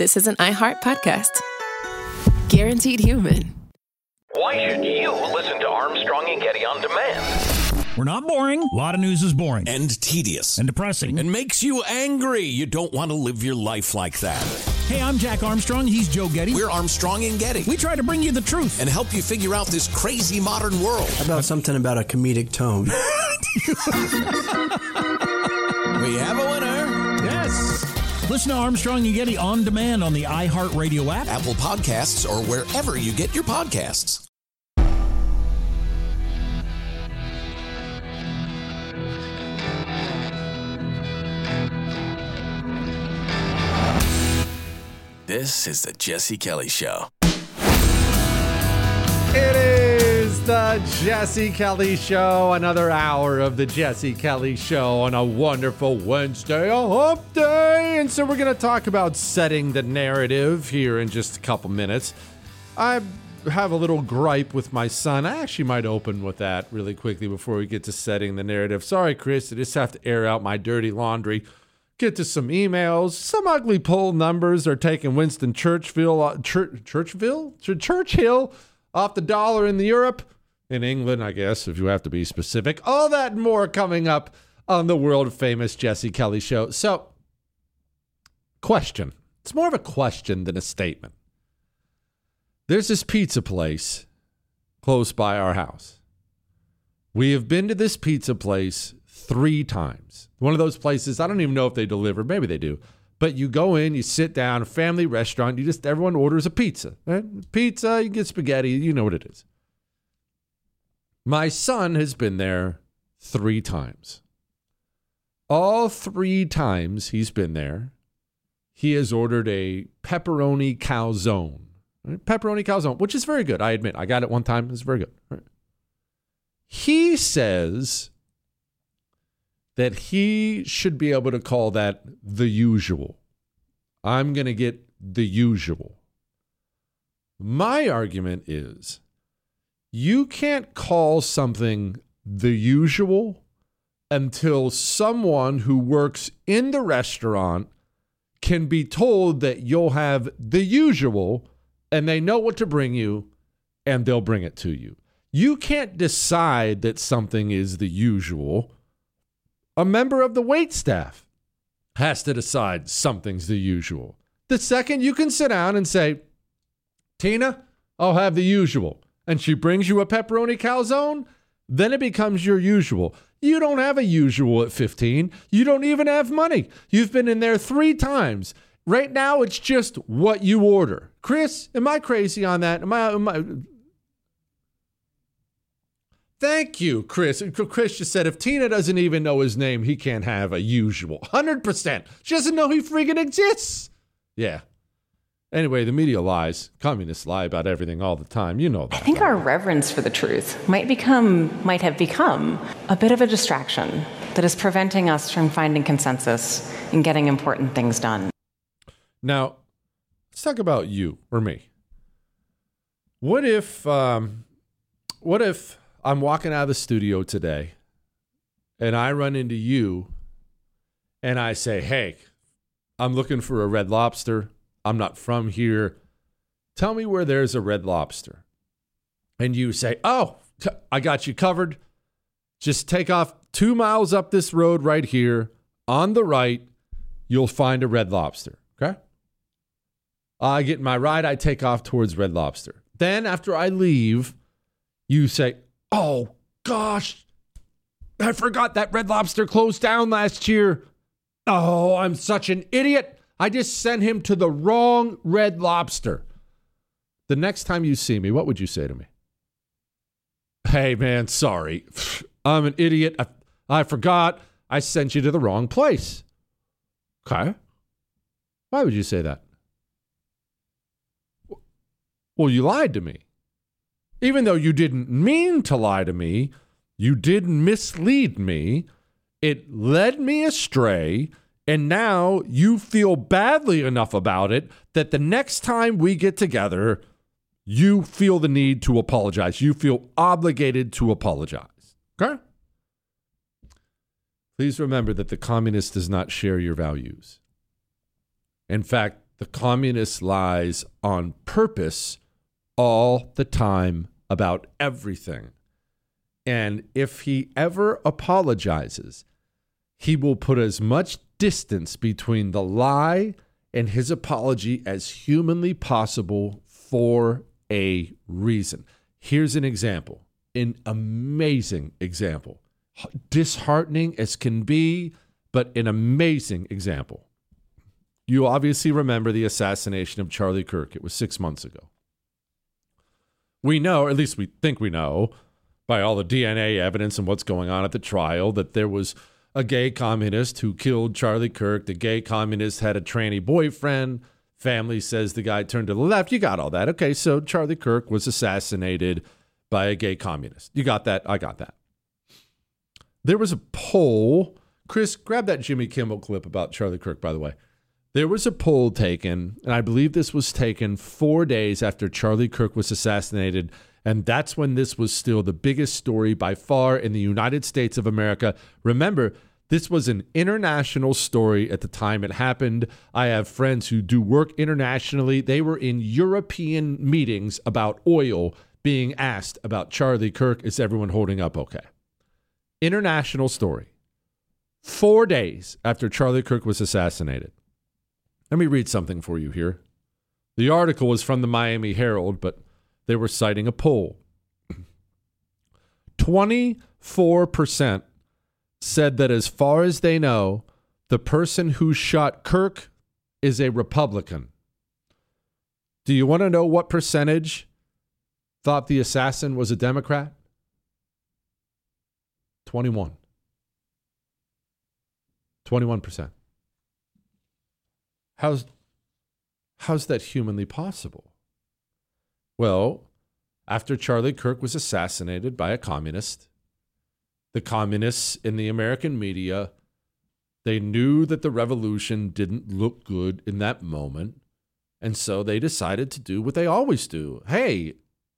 this is an iHeart podcast. Guaranteed human. Why should you listen to Armstrong and Getty on demand? We're not boring. A lot of news is boring. And tedious. And depressing. And makes you angry. You don't want to live your life like that. Hey, I'm Jack Armstrong. He's Joe Getty. We're Armstrong and Getty. We try to bring you the truth. And help you figure out this crazy modern world. How about something about a comedic tone? We have a winner. Yes. Listen to Armstrong and Getty on demand on the iHeartRadio app, Apple Podcasts, or wherever you get your podcasts. This is the Jesse Kelly Show. It is the Jesse Kelly Show, another hour of the Jesse Kelly Show on a wonderful Wednesday, a hump day. And so we're going to talk about setting the narrative here in just a couple minutes. I have a little gripe with my son. I actually might open with that really quickly before we get to setting the narrative. Sorry, Chris, I just have to air out my dirty laundry. Get to some emails. Some ugly poll numbers are taking Winston Churchill off the dollar in Europe. In England, I guess, if you have to be specific. All that and more coming up on the world-famous Jesse Kelly Show. So, question. It's more of a question than a statement. There's this pizza place close by our house. We have been to this pizza place 3 times. One of those places, I don't even know if they deliver. Maybe they do. But you go in, you sit down, a family restaurant, everyone orders a pizza. Right? Pizza, you get spaghetti, you know what it is. My son has been there 3 times. All 3 times he's been there, he has ordered a pepperoni calzone. Right? Pepperoni calzone, which is very good, I admit. I got it one time, it's very good. Right? He says that he should be able to call that the usual. I'm going to get the usual. My argument is you can't call something the usual until someone who works in the restaurant can be told that you'll have the usual and they know what to bring you and they'll bring it to you. You can't decide that something is the usual. A member of the wait staff has to decide something's the usual. The second you can sit down and say, Tina, I'll have the usual, and she brings you a pepperoni calzone, then it becomes your usual. You don't have a usual at 15. You don't even have money. You've been in there 3 times. Right now, it's just what you order. Chris, am I crazy on that? Am I Thank you, Chris. Chris just said if Tina doesn't even know his name, he can't have a usual. 100%. She doesn't know he freaking exists. Yeah. Anyway, the media lies. Communists lie about everything all the time. You know that. I think our reverence for the truth might have become a bit of a distraction that is preventing us from finding consensus and getting important things done. Now, let's talk about you or me. What if I'm walking out of the studio today and I run into you and I say, hey, I'm looking for a Red Lobster. I'm not from here. Tell me where there's a Red Lobster. And you say, I got you covered. Just take off 2 miles up this road right here. On the right, you'll find a Red Lobster. Okay? I get in my ride. I take off towards Red Lobster. Then after I leave, you say, oh, gosh, I forgot that Red Lobster closed down last year. Oh, I'm such an idiot. I just sent him to the wrong Red Lobster. The next time you see me, what would you say to me? Hey, man, sorry. I'm an idiot. I forgot. I sent you to the wrong place. Okay. Why would you say that? Well, you lied to me. Even though you didn't mean to lie to me, you did mislead me. It led me astray, and now you feel badly enough about it that the next time we get together, you feel the need to apologize. You feel obligated to apologize. Okay? Please remember that the communist does not share your values. In fact, The communist lies on purpose all the time about everything. And if he ever apologizes, he will put as much distance between the lie and his apology as humanly possible for a reason. Here's an example, an amazing example. Disheartening as can be, but an amazing example. You obviously remember the assassination of Charlie Kirk. It was 6 months ago. We know, or at least we think we know, by all the DNA evidence and what's going on at the trial, that there was a gay communist who killed Charlie Kirk. The gay communist had a tranny boyfriend. Family says the guy turned to the left. You got all that. Okay, so Charlie Kirk was assassinated by a gay communist. You got that? I got that. There was a poll. Chris, grab that Jimmy Kimmel clip about Charlie Kirk, by the way. There was a poll taken, and I believe this was taken 4 days after Charlie Kirk was assassinated, and that's when this was still the biggest story by far in the United States of America. Remember, this was an international story at the time it happened. I have friends who do work internationally. They were in European meetings about oil being asked about Charlie Kirk. Is everyone holding up okay? International story. 4 days after Charlie Kirk was assassinated. Let me read something for you here. The article was from the Miami Herald, but they were citing a poll. 24% said that as far as they know, the person who shot Kirk is a Republican. Do you want to know what percentage thought the assassin was a Democrat? 21%. How's that humanly possible? Well, after Charlie Kirk was assassinated by a communist, the communists in the American media, they knew that the revolution didn't look good in that moment, and so they decided to do what they always do. Hey,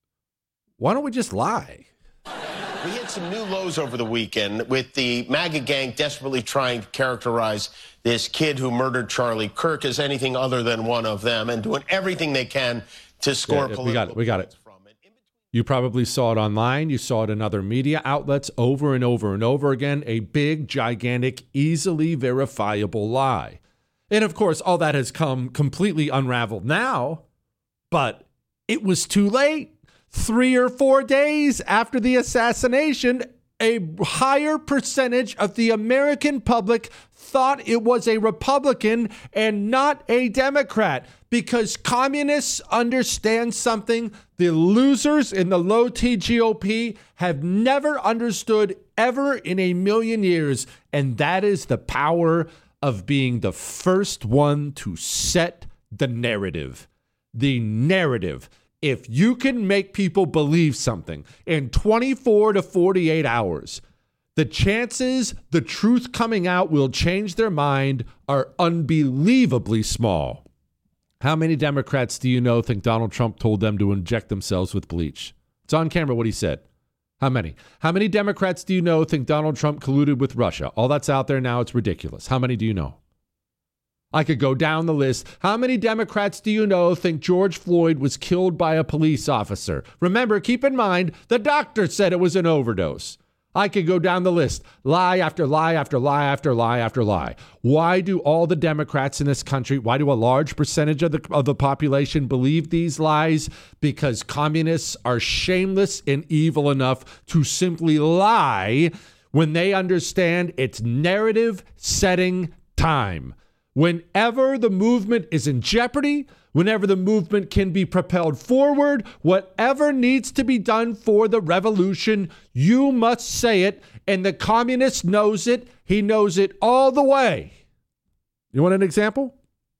why don't we just lie? We hit some new lows over the weekend with the MAGA gang desperately trying to characterize this kid who murdered Charlie Kirk as anything other than one of them and doing everything they can to score political We got it. from it. You probably saw it online. You saw it in other media outlets over and over and over again. A big, gigantic, easily verifiable lie. And of course, all that has come completely unraveled now, but it was too late. 3 or 4 days after the assassination, a higher percentage of the American public thought it was a Republican and not a Democrat, because communists understand something the losers in the low T GOP have never understood ever in a million years, and that is the power of being the first one to set the narrative. The narrative. If you can make people believe something in 24 to 48 hours, the chances the truth coming out will change their mind are unbelievably small. How many Democrats do you know think Donald Trump told them to inject themselves with bleach? It's on camera what he said. How many? How many Democrats do you know think Donald Trump colluded with Russia? All that's out there now, it's ridiculous. How many do you know? I could go down the list. How many Democrats do you know think George Floyd was killed by a police officer? Remember, keep in mind, the doctor said it was an overdose. I could go down the list. Lie after lie after lie after lie after lie. Why do all the Democrats in this country, why do a large percentage of the population believe these lies? Because communists are shameless and evil enough to simply lie when they understand it's narrative setting time. Whenever the movement is in jeopardy, whenever the movement can be propelled forward, whatever needs to be done for the revolution, you must say it. And the communist knows it. He knows it all the way. You want an example?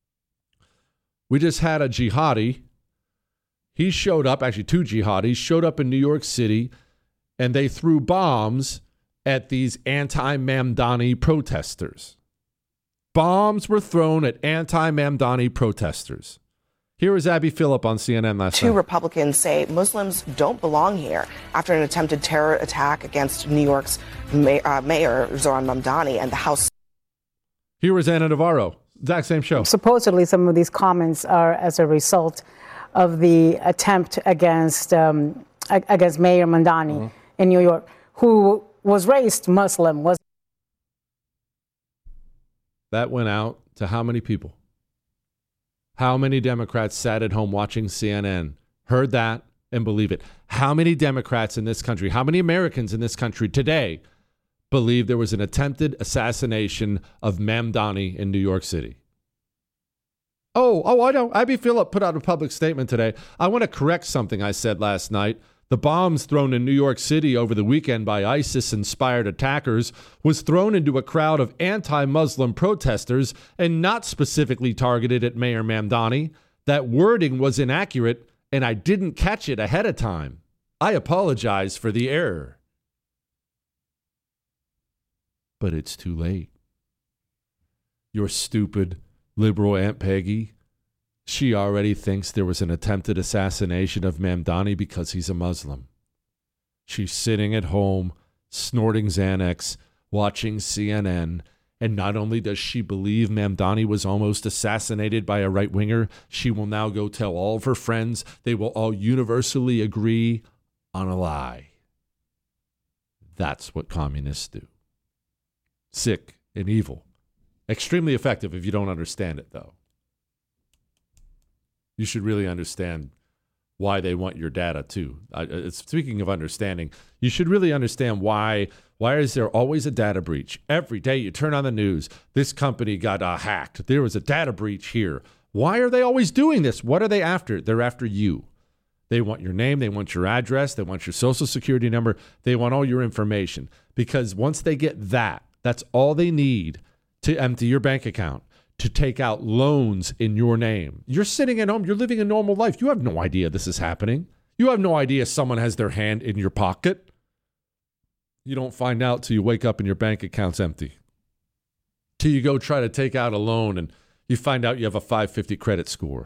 We just had a jihadi. He showed up, actually 2 jihadis, showed up in New York City, and they threw bombs at these anti-Mamdani protesters. Bombs were thrown at anti-Mamdani protesters. Here is Abby Phillip on CNN last night. 2 Republicans say Muslims don't belong here after an attempted terror attack against New York's Mayor Zohran Mamdani and the House. Here is Ana Navarro, Exact same show. Supposedly, some of these comments are as a result of the attempt against Mayor Mamdani in New York, who was raised Muslim. That went out to how many people? How many Democrats sat at home watching CNN, heard that, and believe it? How many Democrats in this country, how many Americans in this country today believe there was an attempted assassination of Mamdani in New York City? I know. Abby Phillip put out a public statement today. I want to correct something I said last night. The bombs thrown in New York City over the weekend by ISIS-inspired attackers was thrown into a crowd of anti-Muslim protesters and not specifically targeted at Mayor Mamdani. That wording was inaccurate, and I didn't catch it ahead of time. I apologize for the error. But it's too late. Your stupid liberal Aunt Peggy, she already thinks there was an attempted assassination of Mamdani because he's a Muslim. She's sitting at home, snorting Xanax, watching CNN, and not only does she believe Mamdani was almost assassinated by a right-winger, she will now go tell all of her friends. They will all universally agree on a lie. That's what communists do. Sick and evil. Extremely effective if you don't understand it, though. You should really understand why they want your data, too. Speaking of understanding, you should really understand why is there always a data breach? Every day you turn on the news, this company got hacked. There was a data breach here. Why are they always doing this? What are they after? They're after you. They want your name. They want your address. They want your social security number. They want all your information. Because once they get that, that's all they need to empty your bank account, to take out loans in your name. You're sitting at home. You're living a normal life. You have no idea this is happening. You have no idea someone has their hand in your pocket. You don't find out till you wake up and your bank account's empty. Till you go try to take out a loan and you find out you have a 550 credit score.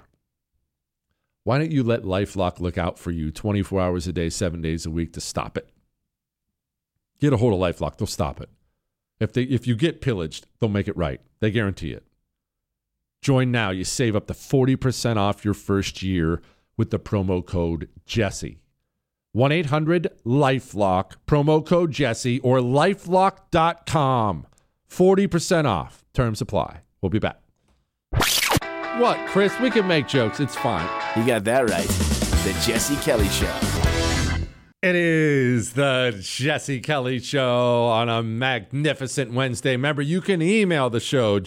Why don't you let LifeLock look out for you 24 hours a day, 7 days a week to stop it? Get a hold of LifeLock. They'll stop it. If you get pillaged, they'll make it right. They guarantee it. Join now. You save up to 40% off your first year with the promo code Jesse. 1-800-LifeLock, promo code Jesse, or lifelock.com. 40% off. Terms apply. We'll be back. What, Chris? We can make jokes. It's fine. You got that right. The Jesse Kelly Show. It is the Jesse Kelly Show on a magnificent Wednesday. Remember, you can email the show,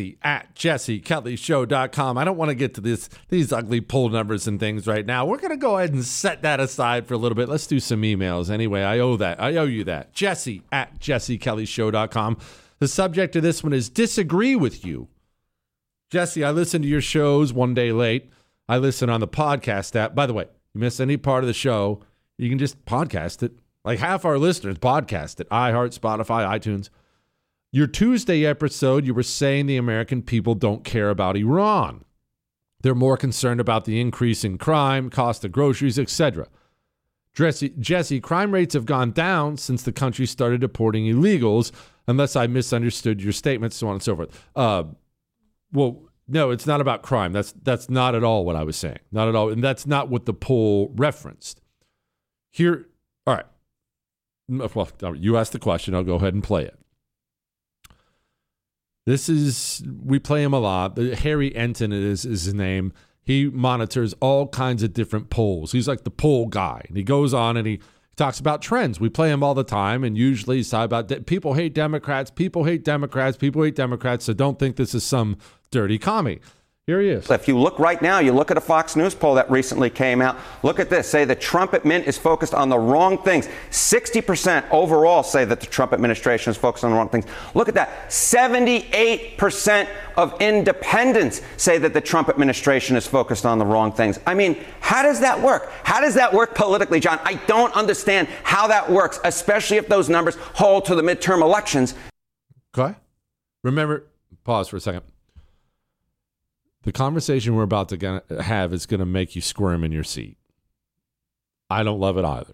jesse@jessekellyshow.com. I don't want to get to these ugly poll numbers and things right now. We're going to go ahead and set that aside for a little bit. Let's do some emails. Anyway, I owe you that. Jesse@jessekellyshow.com. The subject of this one is disagree with you. Jesse, I listen to your shows one day late. I listen on the podcast app. By the way, you miss any part of the show, you can just podcast it. Like half our listeners podcast it. iHeart, Spotify, iTunes. Your Tuesday episode, you were saying the American people don't care about Iran. They're more concerned about the increase in crime, cost of groceries, etc. Jesse, crime rates have gone down since the country started deporting illegals, unless I misunderstood your statement, so on and so forth. Well, no, it's not about crime. That's not at all what I was saying. Not at all. And that's not what the poll referenced. Here, all right. Well, you asked the question. I'll go ahead and play it. We play him a lot. Harry Enton is his name. He monitors all kinds of different polls. He's like the poll guy. And he goes on and he talks about trends. We play him all the time. And usually he's talking about people hate Democrats. People hate Democrats. People hate Democrats. So don't think this is some dirty commie. Here he is. If you look right now, you look at a Fox News poll that recently came out. Look at this. Say the Trump admin is focused on the wrong things. 60% overall say that the Trump administration is focused on the wrong things. Look at that. 78% of independents say that the Trump administration is focused on the wrong things. I mean, how does that work? How does that work politically, John? I don't understand how that works, especially if those numbers hold to the midterm elections. Okay. Remember, pause for a second. The conversation we're about to have is going to make you squirm in your seat. I don't love it either.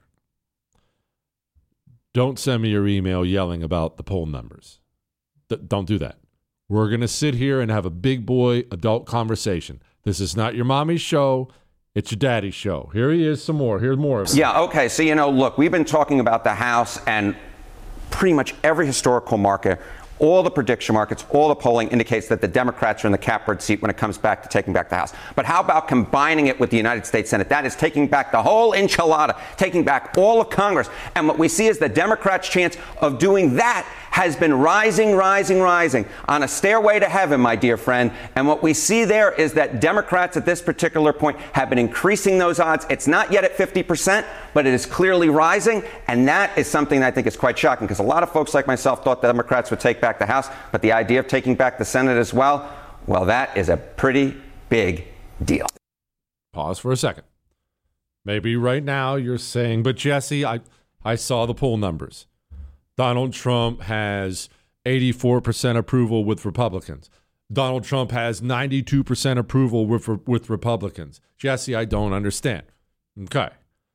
Don't send me your email yelling about the poll numbers. Don't do that. We're going to sit here and have a big boy adult conversation. This is not your mommy's show. It's your daddy's show. Here he is, some more. Here's more of it. Yeah, okay. So, look, we've been talking about the House, and pretty much every historical market, all the prediction markets, all the polling indicates that the Democrats are in the catbird seat when it comes back to taking back the House. But how about combining it with the United States Senate? That is taking back the whole enchilada, taking back all of Congress. And what we see is the Democrats' chance of doing that has been rising on a stairway to heaven, my dear friend. And what we see there is that Democrats at this particular point have been increasing those odds. It's not yet at 50%, but it is clearly rising. And that is something that I think is quite shocking, because a lot of folks like myself thought the Democrats would take back the House, but the idea of taking back the Senate as well, that is a pretty big deal. Pause for a second. Maybe right now you're saying, but Jesse, I saw the poll numbers. Donald Trump has 84% approval with Republicans. Donald Trump has 92% approval with Republicans. Jesse, I don't understand. Okay.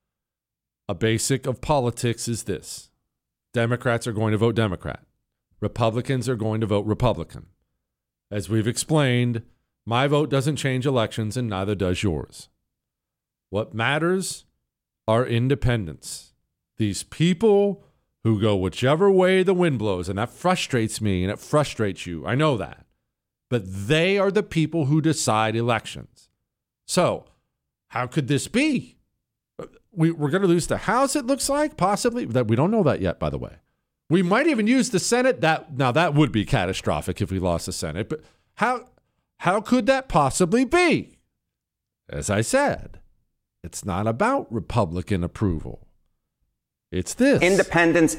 A basic of politics is this. Democrats are going to vote Democrat. Republicans are going to vote Republican. As we've explained, my vote doesn't change elections, and neither does yours. What matters are independents. These people who go whichever way the wind blows, and that frustrates me, and it frustrates you. I know that. But they are the people who decide elections. So, how could this be? We're going to lose the House, it looks like, possibly. That we don't know that yet, by the way. We might even use the Senate. That would be catastrophic if we lost the Senate. But how could that possibly be? As I said, it's not about Republican approval. It's this. Independence.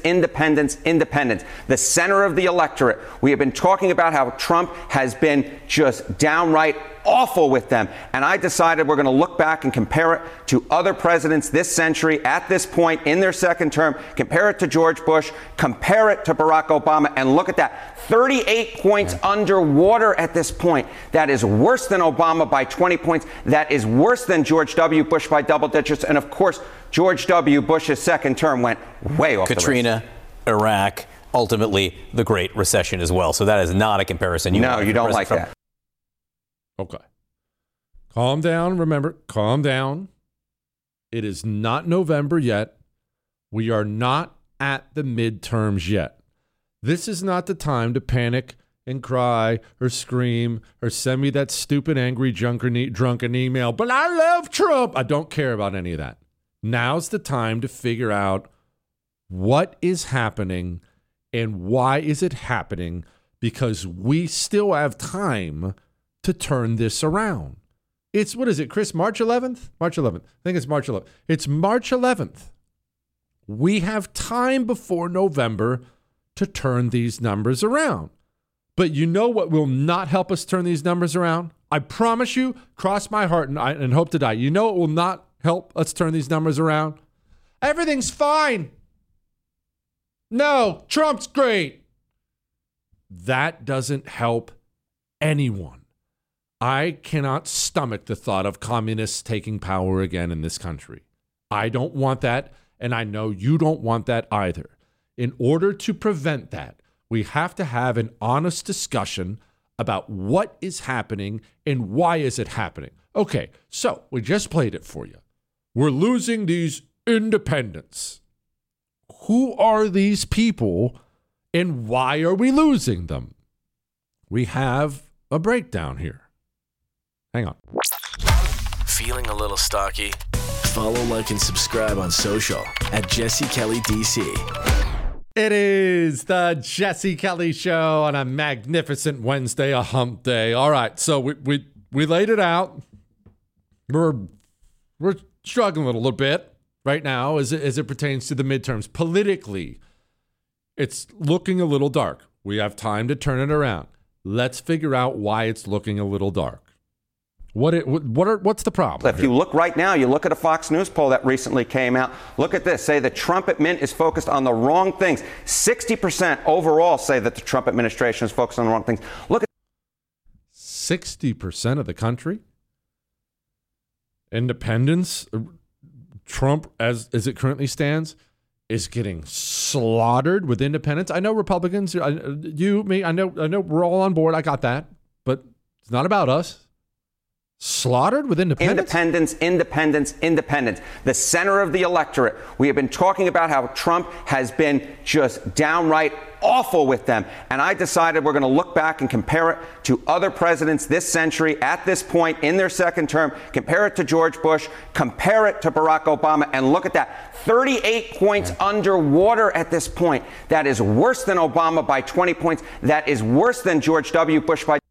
The center of the electorate. We have been talking about how Trump has been just downright awful with them. And I decided we're going to look back and compare it to other presidents this century at this point in their second term, compare it to George Bush, compare it to Barack Obama, and look at that. 38 points underwater at this point. That is worse than Obama by 20 points. That is worse than George W. Bush by double digits. And of course, George W. Bush's second term went way off Katrina, the rails. Iraq, ultimately the Great Recession as well. So that is not a comparison. You don't like that. Okay. Calm down. Remember, calm down. It is not November yet. We are not at the midterms yet. This is not the time to panic and cry or scream or send me that stupid, angry, drunken email. But I love Trump. I don't care about any of that. Now's the time to figure out what is happening and why is it happening, because we still have time to turn this around. It's, what is it, Chris, March 11th? March 11th. I think it's March 11th. It's March 11th. We have time before November to turn these numbers around. But you know what will not help us turn these numbers around? I promise you, cross my heart and hope to die. You know what will not help us turn these numbers around? Everything's fine. No, Trump's great. That doesn't help anyone. I cannot stomach the thought of communists taking power again in this country. I don't want that, and I know you don't want that either. In order to prevent that, we have to have an honest discussion about what is happening and why is it happening. Okay, so we just played it for you. We're losing these independents. Who are these people and why are we losing them? We have a breakdown here. Hang on. Feeling a little stocky? Follow, like, and subscribe on social at Jesse Kelly DC. It is the Jesse Kelly Show on a magnificent Wednesday, a hump day. All right, so we laid it out. We're struggling a little bit right now as it pertains to the midterms. Politically, it's looking a little dark. We have time to turn it around. Let's figure out why it's looking a little dark. What's the problem? If you look right now, you look at a Fox News poll that recently came out. Look at this. Say the Trump admin is focused on the wrong things. 60% overall say that the Trump administration is focused on the wrong things. Look at 60% of the country. Independence, Trump, as it currently stands, is getting slaughtered with independents. I know Republicans, you, me, I know we're all on board. I got that. But it's not about us. Slaughtered with independents? Independents. The center of the electorate. We have been talking about how Trump has been just downright awful with them. And I decided we're going to look back and compare it to other presidents this century at this point in their second term, compare it to George Bush, compare it to Barack Obama, and look at that. 38 points underwater at this point. That is worse than Obama by 20 points. That is worse than George W. Bush by...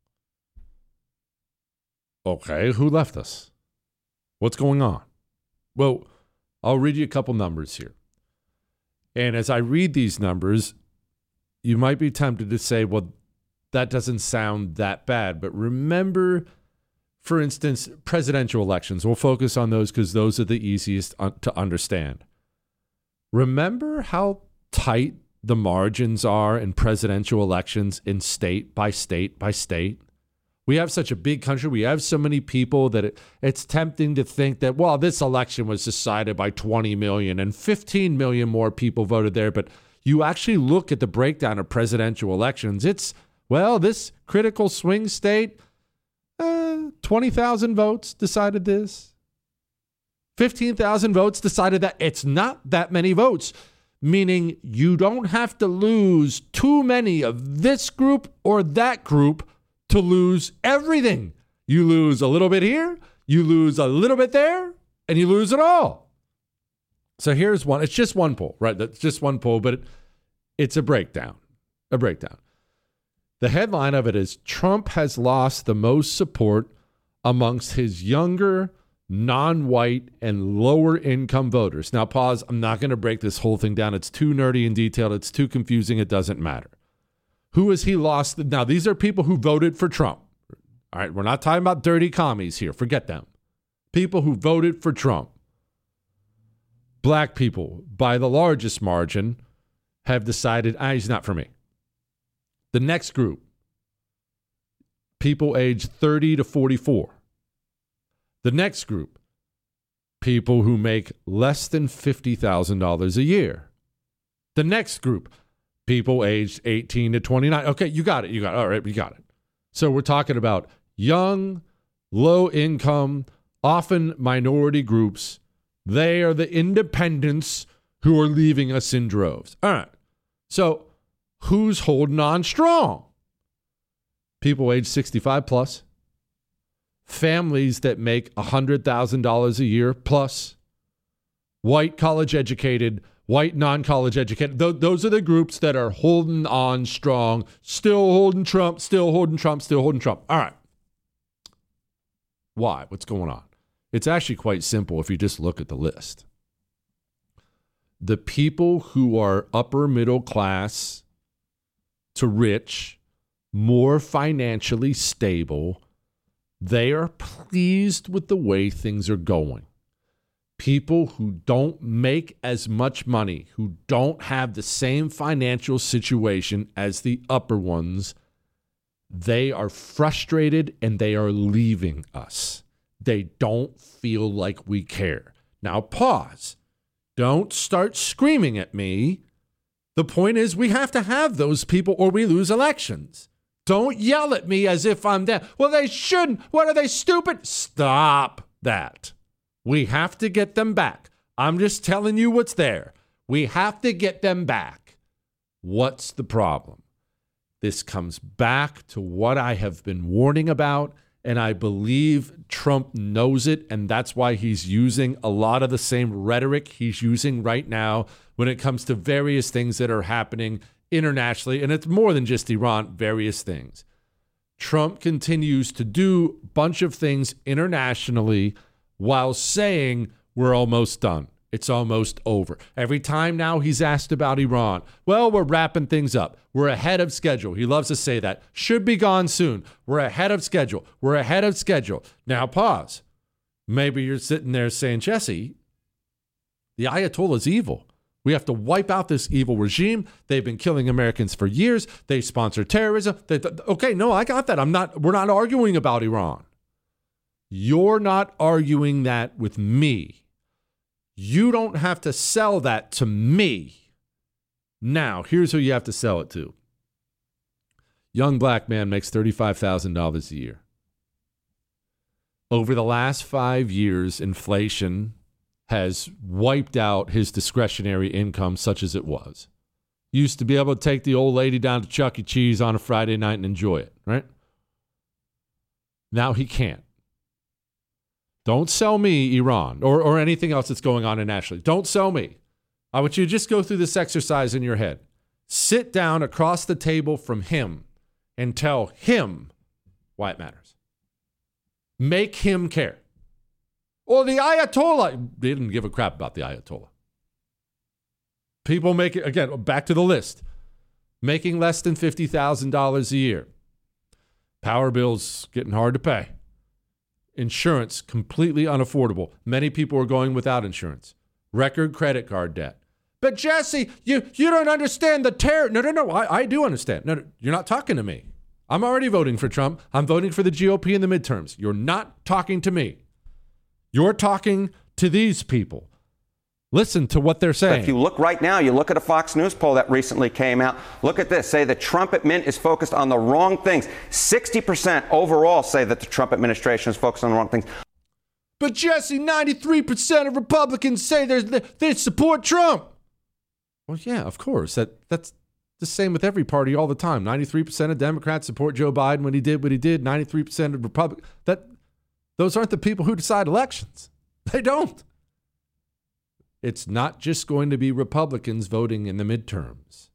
Okay, who left us? What's going on? Well, I'll read you a couple numbers here. And as I read these numbers, you might be tempted to say, well, that doesn't sound that bad. But remember, for instance, presidential elections. We'll focus on those because those are the easiest to understand. Remember how tight the margins are in presidential elections in state by state by state? We have such a big country. We have so many people that it's tempting to think that, well, this election was decided by 20 million and 15 million more people voted there. But you actually look at the breakdown of presidential elections. It's, well, this critical swing state, 20,000 votes decided this. 15,000 votes decided that. It's not that many votes, meaning you don't have to lose too many of this group or that group to lose everything. You lose a little bit here, you lose a little bit there, and you lose it all. So here's one. It's just one poll, right? That's just one poll, but it's a breakdown. The headline of it is Trump has lost the most support amongst his younger, non-white, and lower income voters. Now, pause. I'm not going to break this whole thing down. It's too nerdy and detailed. It's too confusing. It doesn't matter. Who has he lost? Now, these are people who voted for Trump. All right, we're not talking about dirty commies here. Forget them. People who voted for Trump. Black people, by the largest margin, have decided, he's not for me. The next group, people aged 30 to 44. The next group, people who make less than $50,000 a year. The next group, people aged 18 to 29. Okay, you got it. All right, we got it. So we're talking about young, low income, often minority groups. They are the independents who are leaving us in droves. All right. So who's holding on strong? People age 65 plus. Families that make $100,000 a year plus. White college educated, white non-college educated. Those are the groups that are holding on strong, still holding Trump. All right. Why? What's going on? It's actually quite simple if you just look at the list. The people who are upper middle class to rich, more financially stable, they are pleased with the way things are going. People who don't make as much money, who don't have the same financial situation as the upper ones, they are frustrated and they are leaving us. They don't feel like we care. Now, pause. Don't start screaming at me. The point is we have to have those people or we lose elections. Don't yell at me as if I'm dead. Well, they shouldn't. What are they, stupid? Stop that. We have to get them back. I'm just telling you what's there. We have to get them back. What's the problem? This comes back to what I have been warning about, and I believe Trump knows it, and that's why he's using a lot of the same rhetoric he's using right now when it comes to various things that are happening internationally, and it's more than just Iran, various things. Trump continues to do a bunch of things internationally while saying we're almost done. It's almost over. Every time now he's asked about Iran, well, we're wrapping things up. We're ahead of schedule. He loves to say that. Should be gone soon. We're ahead of schedule. We're ahead of schedule. Now pause. Maybe you're sitting there saying, Jesse, the Ayatollah's evil. We have to wipe out this evil regime. They've been killing Americans for years. They sponsor terrorism. Okay, no, I got that. We're not arguing about Iran. You're not arguing that with me. You don't have to sell that to me. Now, here's who you have to sell it to. Young black man makes $35,000 a year. Over the last 5 years, inflation has wiped out his discretionary income such as it was. Used to be able to take the old lady down to Chuck E. Cheese on a Friday night and enjoy it, right? Now he can't. Don't sell me Iran or anything else that's going on internationally. Don't sell me. I want you to just go through this exercise in your head. Sit down across the table from him and tell him why it matters. Make him care. Well, the Ayatollah, they didn't give a crap about the Ayatollah. People make it, again, back to the list, making less than $50,000 a year. Power bills getting hard to pay. Insurance completely unaffordable. Many people are going without insurance. Record credit card debt. But Jesse, you don't understand the terror. No, I do understand. No, you're not talking to me. I'm already voting for Trump. I'm voting for the GOP in the midterms. You're not talking to me. You're talking to these people. Listen to what they're saying. If you look right now, you look at a Fox News poll that recently came out. Look at this. Say the Trump admin is focused on the wrong things. 60% overall say that the Trump administration is focused on the wrong things. But Jesse, 93% of Republicans say they support Trump. Well, yeah, of course. That's the same with every party all the time. 93% of Democrats support Joe Biden when he did what he did. 93% of Republicans. Those aren't the people who decide elections. They don't. It's not just going to be Republicans voting in the midterms.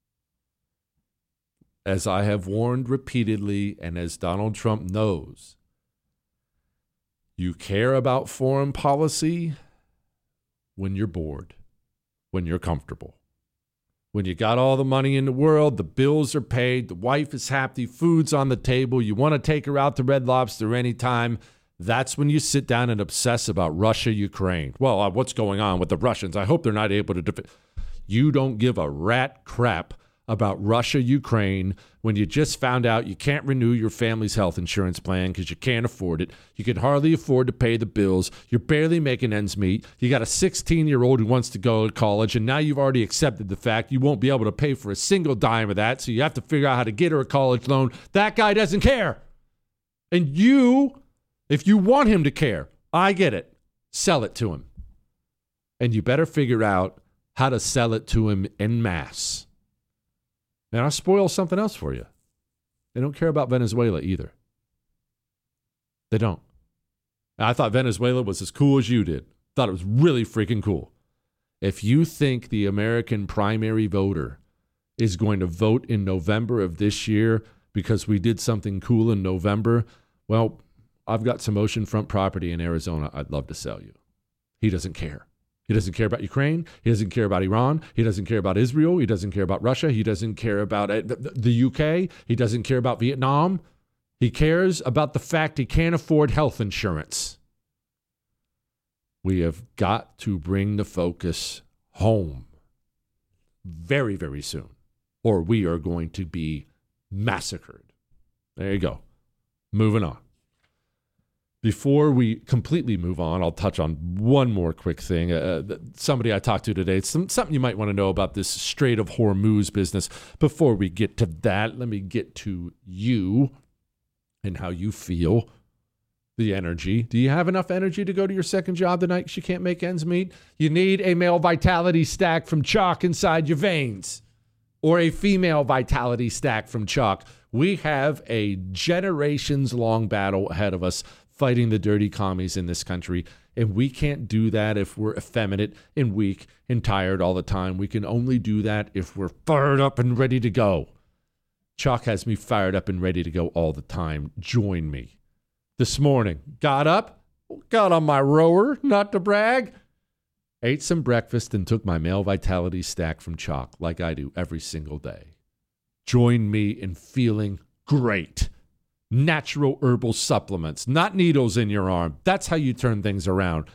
As I have warned repeatedly, and as Donald Trump knows, you care about foreign policy when you're bored, when you're comfortable. When you got all the money in the world, the bills are paid, the wife is happy, food's on the table, you want to take her out to Red Lobster anytime, that's when you sit down and obsess about Russia, Ukraine. Well, what's going on with the Russians? I hope they're not able to defend. You don't give a rat crap about Russia, Ukraine, when you just found out you can't renew your family's health insurance plan because you can't afford it. You can hardly afford to pay the bills. You're barely making ends meet. You got a 16-year-old who wants to go to college, and now you've already accepted the fact you won't be able to pay for a single dime of that, so you have to figure out how to get her a college loan. That guy doesn't care. And you, if you want him to care, I get it. Sell it to him. And you better figure out how to sell it to him en masse. And I'll spoil something else for you. They don't care about Venezuela either. They don't. I thought Venezuela was as cool as you did. Thought it was really freaking cool. If you think the American primary voter is going to vote in November of this year because we did something cool in November, well, I've got some oceanfront property in Arizona I'd love to sell you. He doesn't care. He doesn't care about Ukraine. He doesn't care about Iran. He doesn't care about Israel. He doesn't care about Russia. He doesn't care about the UK. He doesn't care about Vietnam. He cares about the fact he can't afford health insurance. We have got to bring the focus home very, very soon, or we are going to be massacred. There you go. Moving on. Before we completely move on, I'll touch on one more quick thing. Somebody I talked to today, it's something you might want to know about this Strait of Hormuz business. Before we get to that, let me get to you and how you feel, the energy. Do you have enough energy to go to your second job tonight because you can't make ends meet? You need a male vitality stack from Chalk inside your veins, or a female vitality stack from Chalk. We have a generations-long battle ahead of us fighting the dirty commies in this country, and we can't do that if we're effeminate and weak and tired all the time. We can only do that if we're fired up and ready to go. Chalk has me fired up and ready to go all the time. Join me. This morning, got up, got on my rower, not to brag, ate some breakfast and took my male vitality stack from Chalk like I do every single day. Join me in feeling great. Natural herbal supplements, not needles in your arm. That's how you turn things around.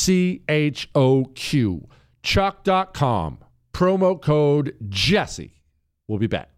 CHOQ. Chalk.com. Promo code Jesse. We'll be back.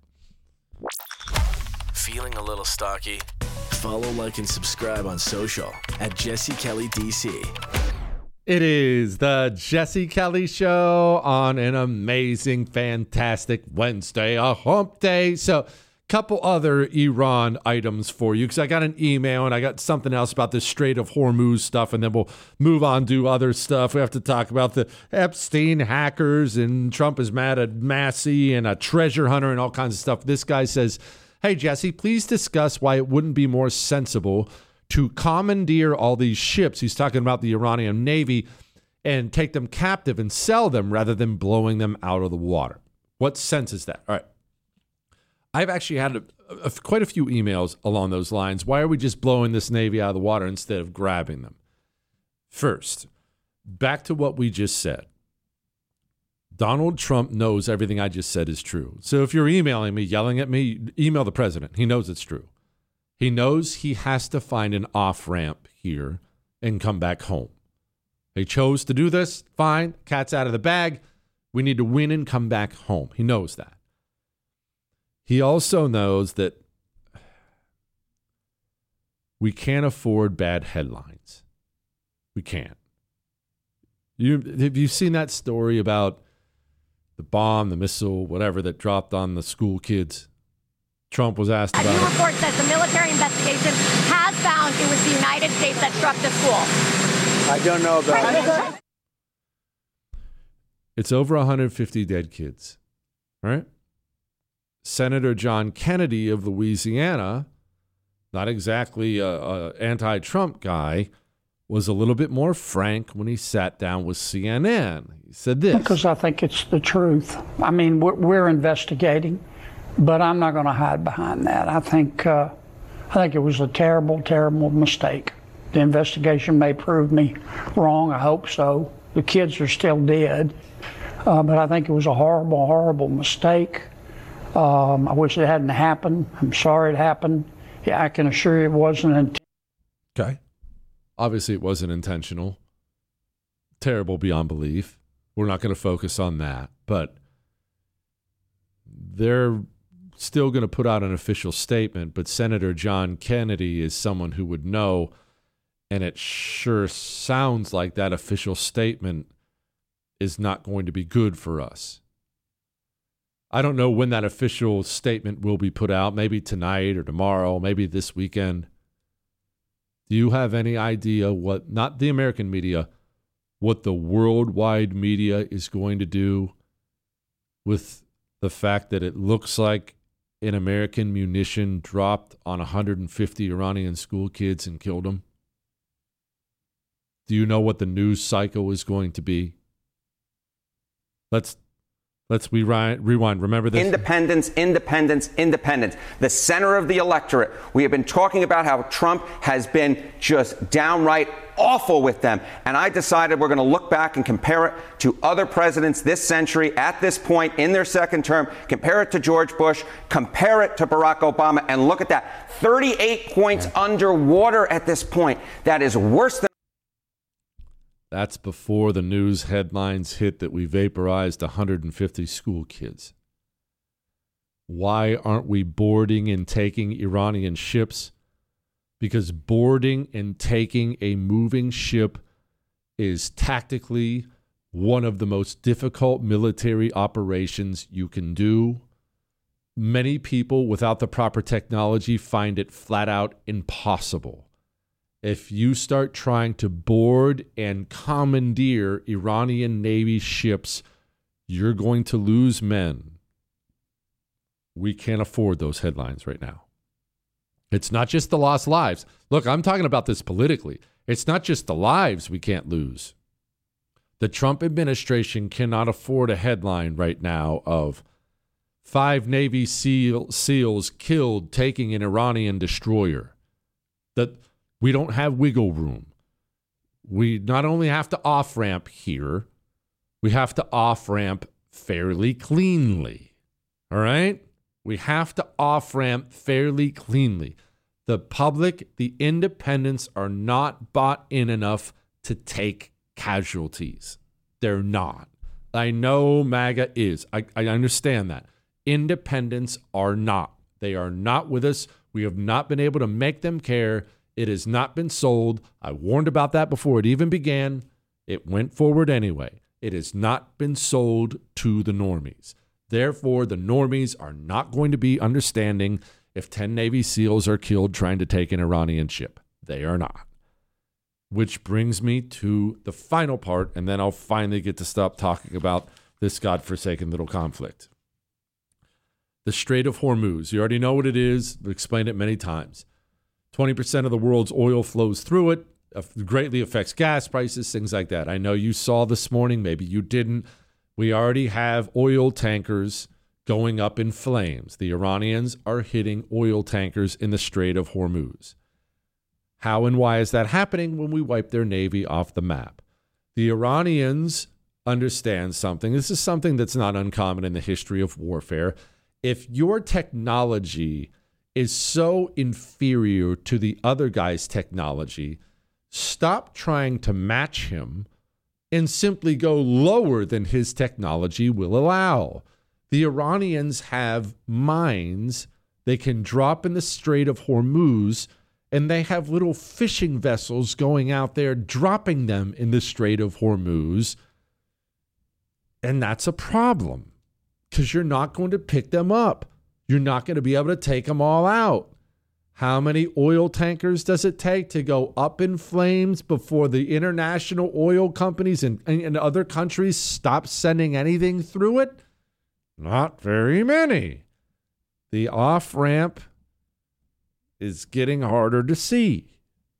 Feeling a little stocky? Follow, like, and subscribe on social at Jesse Kelly DC. It is the Jesse Kelly Show on an amazing, fantastic Wednesday, a hump day. So, couple other Iran items for you, because I got an email and I got something else about the Strait of Hormuz stuff, and then we'll move on to other stuff. We have to talk about the Epstein hackers, and Trump is mad at Massey and a treasure hunter and all kinds of stuff. This guy says, hey, Jesse, please discuss why it wouldn't be more sensible to commandeer all these ships. He's talking about the Iranian Navy, and take them captive and sell them rather than blowing them out of the water. What sense is that? All right. I've actually had quite a few emails along those lines. Why are we just blowing this Navy out of the water instead of grabbing them? First, back to what we just said. Donald Trump knows everything I just said is true. So if you're emailing me, yelling at me, email the president. He knows it's true. He knows he has to find an off-ramp here and come back home. He chose to do this. Fine. Cat's out of the bag. We need to win and come back home. He knows that. He also knows that we can't afford bad headlines. We can't. Have you seen that story about the bomb, the missile, whatever, that dropped on the school kids? Trump was asked about it. A new report says the military investigation has found it was the United States that struck the school. I don't know about it. It's over 150 dead kids, right? Senator John Kennedy of Louisiana, not exactly an anti-Trump guy, was a little bit more frank when he sat down with CNN. He said this. Because I think it's the truth. I mean, we're investigating, but I'm not going to hide behind that. I think it was a terrible, terrible mistake. The investigation may prove me wrong. I hope so. The kids are still dead. But I think it was a horrible, horrible mistake. I wish it hadn't happened. I'm sorry it happened. Yeah, I can assure you it wasn't intentional. Okay. Obviously, it wasn't intentional. Terrible beyond belief. We're not going to focus on that. But they're still going to put out an official statement. But Senator John Kennedy is someone who would know. And it sure sounds like that official statement is not going to be good for us. I don't know when that official statement will be put out, maybe tonight or tomorrow, maybe this weekend. Do you have any idea what, not the American media, what the worldwide media is going to do with the fact that it looks like an American munition dropped on 150 Iranian school kids and killed them? Do you know what the news cycle is going to be? Let's rewind. Remember this? Independence, independence, independence. The center of the electorate. We have been talking about how Trump has been just downright awful with them. And I decided we're going to look back and compare it to other presidents this century at this point in their second term, compare it to George Bush, compare it to Barack Obama, and look at that. 38 points underwater at this point. That is worse than. That's before the news headlines hit that we vaporized 150 school kids. Why aren't we boarding and taking Iranian ships? Because boarding and taking a moving ship is tactically one of the most difficult military operations you can do. Many people without the proper technology find it flat out impossible. If you start trying to board and commandeer Iranian Navy ships, you're going to lose men. We can't afford those headlines right now. It's not just the lost lives. Look, I'm talking about this politically. It's not just the lives we can't lose. The Trump administration cannot afford a headline right now of 5 Navy SEALs killed taking an Iranian destroyer. That we don't have wiggle room. We not only have to off-ramp here, we have to off-ramp fairly cleanly. All right? We have to off-ramp fairly cleanly. The public, the independents are not bought in enough to take casualties. They're not. I know MAGA is. I understand that. Independents are not. They are not with us. We have not been able to make them care. It has not been sold. I warned about that before it even began. It went forward anyway. It has not been sold to the normies. Therefore, the normies are not going to be understanding if 10 Navy SEALs are killed trying to take an Iranian ship. They are not. Which brings me to the final part, and then I'll finally get to stop talking about this godforsaken little conflict. The Strait of Hormuz. You already know what it is. I've explained it many times. 20% of the world's oil flows through it. Greatly affects gas prices, things like that. I know you saw this morning. Maybe you didn't. We already have oil tankers going up in flames. The Iranians are hitting oil tankers in the Strait of Hormuz. How and why is that happening when we wipe their navy off the map? The Iranians understand something. This is something that's not uncommon in the history of warfare. If your technology is so inferior to the other guy's technology, stop trying to match him and simply go lower than his technology will allow. The Iranians have mines they can drop in the Strait of Hormuz, and they have little fishing vessels going out there dropping them in the Strait of Hormuz. And that's a problem because you're not going to pick them up. You're not going to be able to take them all out. How many oil tankers does it take to go up in flames before the international oil companies and other countries stop sending anything through it? Not very many. The off-ramp is getting harder to see.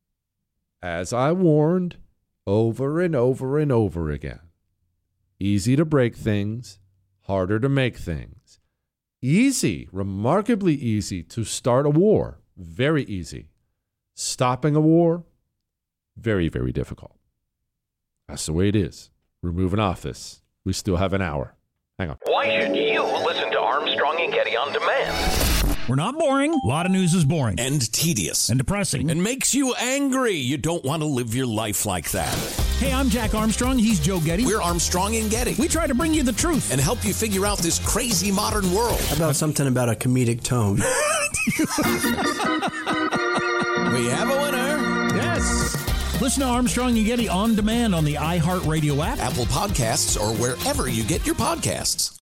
As I warned over and over and over again. Easy to break things, harder to make things. Easy, remarkably easy to start a war. Very easy. Stopping a war, very, very difficult. That's the way it is. We're moving off this. We still have an hour. Hang on. Why should you listen to Armstrong and Getty on demand? We're not boring. A lot of news is boring. And tedious. And depressing. And makes you angry. You don't want to live your life like that. Hey, I'm Jack Armstrong. He's Joe Getty. We're Armstrong and Getty. We try to bring you the truth. And help you figure out this crazy modern world. How about something about a comedic tone? We have a winner. Yes. Listen to Armstrong and Getty on demand on the iHeartRadio app, Apple Podcasts, or wherever you get your podcasts.